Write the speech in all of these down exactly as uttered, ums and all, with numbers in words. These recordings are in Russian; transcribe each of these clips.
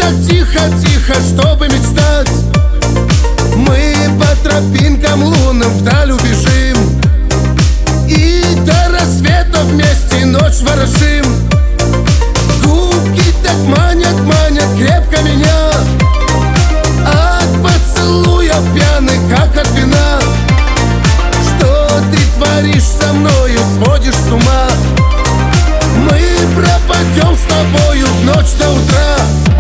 так тихо-тихо, чтобы мечтать. Мы по тропинкам лунным вдаль убежим, и до рассвета вместе ночь ворошим. Губки так манят, манят крепко меня, от поцелуя пьяных, как от вина. Что ты творишь со мною, сводишь с ума? Мы пропадем с тобою в ночь до утра.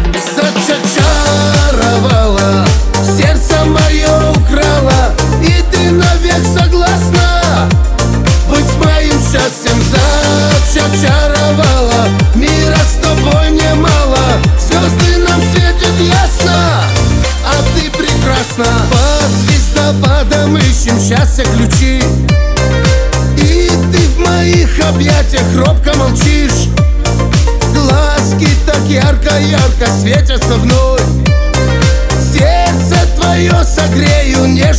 Зачаровала, сердце мое украла, и ты навек согласна быть моим счастьем. Зачаровала, мира с тобой мне мало, звезды нам светят ясно, а ты прекрасна. Под звездопадом ищем счастья ключи, и ты в моих объятиях робко молчишь. Глазки так ярко-ярко светятся вновь, сердце твое согрею нежно.